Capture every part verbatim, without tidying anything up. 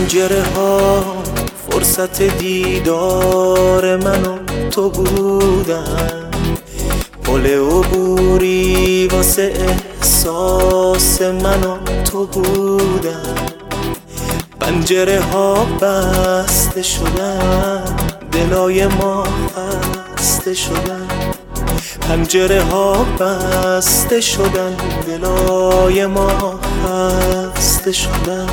پنجره ها فرصت دیدار من و تو بودن، پل عبوری واسه احساس من و تو بودن. پنجره ها بسته شدن، دلای ما خسته شدن. پنجره ها بسته شدن، دلای ما خسته شدن.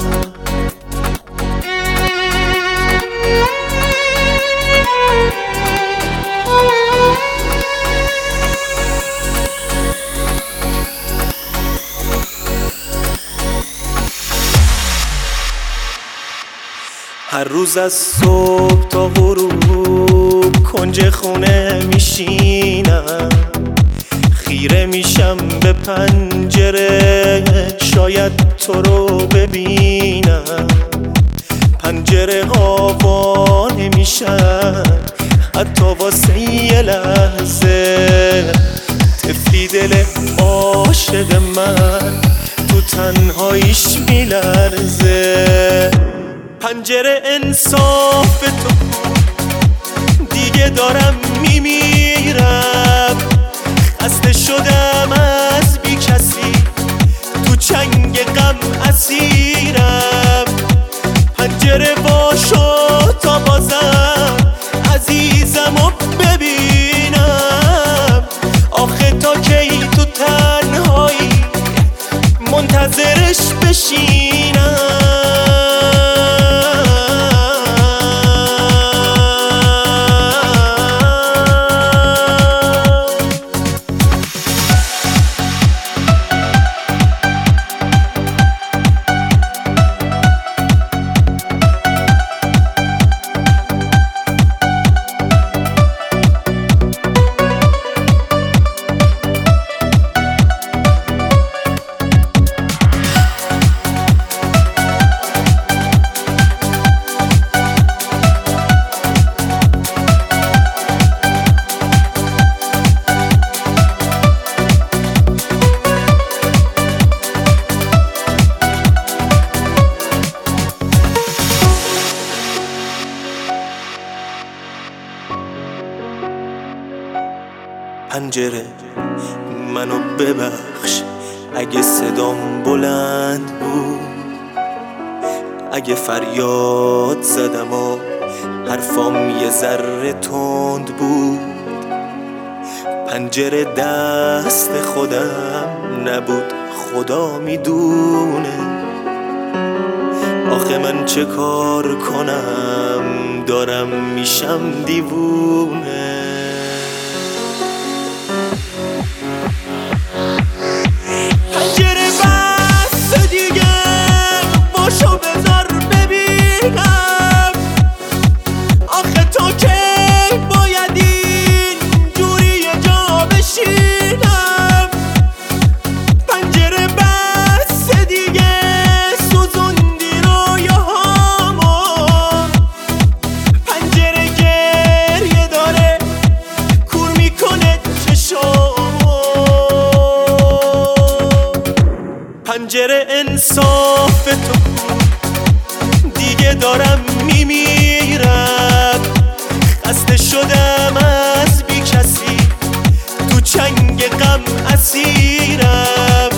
هر روز از صبح تا غروب کنج خونه میشینم، خیره میشم به پنجره شاید تو رو ببینم. پنجره ها وا نمیشن حتی واسه یه لحظه، طفلی دل عاشق من تو تنهاییش میلرزه. پنجره انصاف تو دیگه دارم میمیرم، خسته شدم از بی کسی تو چنگ غم اسیرم. پنجره باشو تا بازم عزیزمو ببینم، آخه تا کی تو تنهایی منتظرش بشینم. پنجره منو ببخش اگه صدام بلند بود، اگه فریاد زدم و حرفام یه ذره تند بود. پنجره دست خودم نبود، خدا میدونه. آخه من چه کار کنم دارم میشم دیوونه. پنجره بس دیگه باشو بذار ببینم، آخه تا کی باید این جوری یه جا بشینم. پنجره بس دیگه سوزوندی رویاهامو، پنجره گریه داره کور میکنه چشامو. پنجره انصاف تو دیگه دارم میمیرم، خسته شدم از بی کسی تو چنگ غم اسیرم.